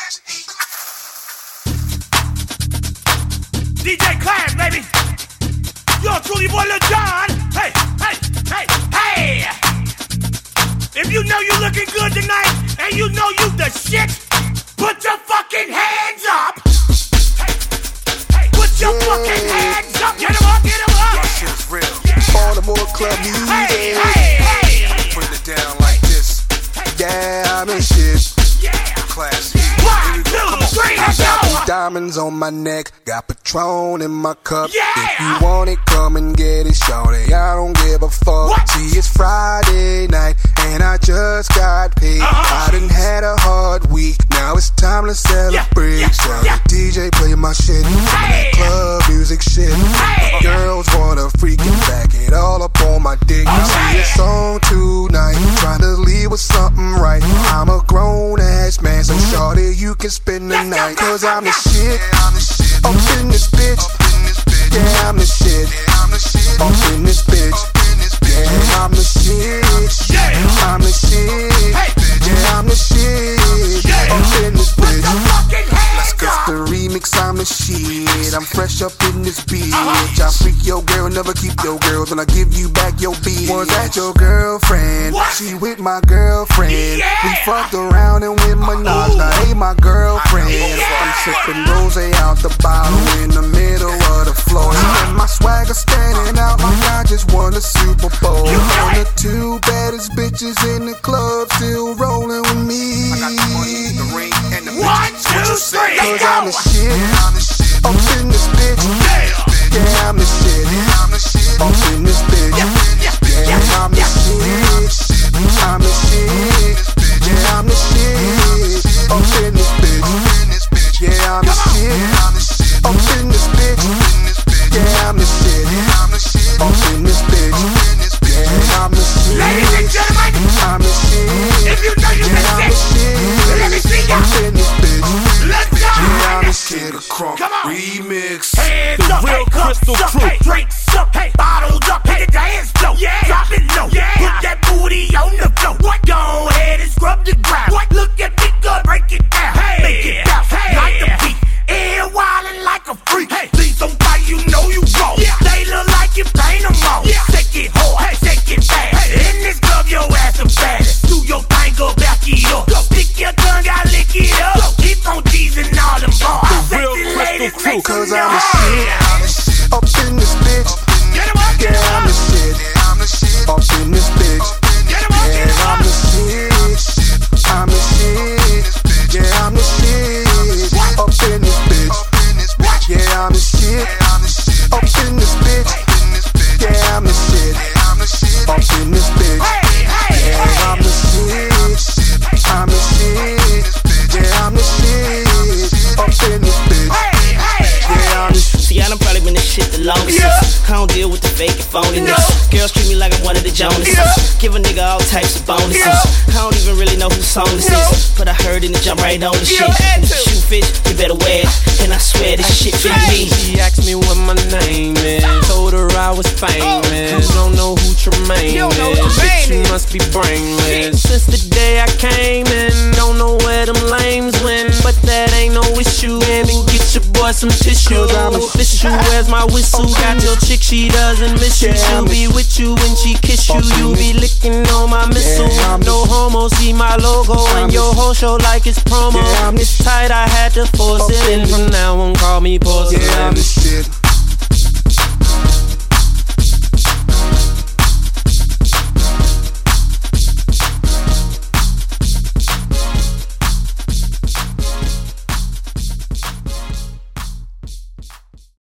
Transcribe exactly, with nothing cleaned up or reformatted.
D J Class, baby. Yo, truly boy Lil Jon. Hey, hey, hey, hey. If you know you looking good tonight and you know you the shit, put your fucking hands up. Hey, hey, put your yeah. fucking hands up. Get 'em up, get 'em up. That shit's real. Yeah. Baltimore club music. Hey, hey, hey. Put it down like this. Hey. Diamond shit. Yeah. Class. One, two, three, let's go. I got these diamonds on my neck, got Patron in my cup. Yeah. If you want it, come and get it, shorty. I don't give a fuck. What? See, it's Friday night, and I just got paid. Uh-huh. I done had a hard week, now it's time to celebrate. Yeah, yeah, So yeah. D J play my shit, Hey. club music shit. Hey. Girls wanna freak and back it all up on my dick. See, it's on tonight, trying to leave with something right. I'm a grown ass man, so shorty, you can spend the night. Cause I'm the shit, up in this bitch. Yeah, I'm the shit, up in this bitch. Yeah, I'm the shit, I'm the shit. Yeah, I'm the shit, up in this bitch. Let's go. The remix, I'm the shit. I'm fresh up in this bitch. I freak your girl, never keep your girls. When I give you back your bitch. Was that your girlfriend? What? She with my girlfriend. Yeah. We fucked around and with my knowledge. Now hey, my girlfriend. Yeah. I'm sipping rose out the bottle in the middle of the floor. And my swagger standing out like I just won a Super Bowl. And the two baddest bitches in the club still rolling with me. I got the money, the ring, and the One, two, three, let's Cause go. I'm the shit, up in this bitch. Yeah, I'm the shit, up in this bitch. Yeah, I'm the shit, I'm the shit. Yeah, I'm the shit, up in this bitch. Yeah, I'm the shit, up in this bitch. Yeah, I'm the shit, up in this bitch. Yeah, I'm the shit, Ladies and gentlemen, I'm the shit. if you know you Yeah, I'm can the sit, shit, let me see ya. up in this bitch. Let's go. Yeah, I'm the shit, crunk Come on. remix. Hands The up, real hey, cups Crystal up, Crew. hey, drinks up, hey, bottles up, hey, the dance floor, yeah, drop it low, yeah, put that booty on the floor. What? Go ahead and scrub the ground. What? Look at me good, break it down, hey, make it bounce, hey, like the beat, air wildin' like a freak, hey, please don't fight, you know you wrong, yeah, they look like you paint them all, yeah, take it hard, hey, take it fast, hey, in this club your ass a baddest, do your thing, go back it up, go, stick your tongue out, lick it up, go, keep on teasing all them bars, The real sexy Crystal ladies, Crew. make Cause some I'm the noise. shit, up in this bitch. Get 'em up, get 'em Yeah, I'm the up. shit, up in this bitch. Get 'em up, get 'em Yeah, I'm up. the shit, I'm the shit. Yeah, I'm the shit, up in this bitch. Yeah, I'm the shit, up in this bitch. Yeah, I'm the shit, up in this bitch. Hey, hey, Yeah, I'm the shit, I'm the shit. Yeah, I'm the shit, up in this bitch. hey, hey, Yeah, I'm the shit. See, I done probably been this shit the longest. Yeah. I don't deal with the fake and phoniness. No. Girls treat me like I'm one of the Jonases. Yeah. Give a nigga all types of bonuses. Yeah. I don't even really know whose song this No. is, but I heard it and jump right on the Yeah, shit. had If to. you shoot fish, you better wear it. And I swear this shit fit me. She asked me what my name is. Told her I was famous. Don't know who Tremaine You don't know is. who Tremaine Bitch, you is. must be brainless. Since the day I came in, don't know where them lames went, but that ain't no issue. And then get your boy some tissue. I'm official. Where's my whistle? Got your chick, she doesn't miss you. She'll be with you when she kiss you. You be licking on my missile. No homo, see my logo and your whole show like it's promo. It's tight, I had to force it. And from now on, call me porcelain. Yeah, I'm the shit.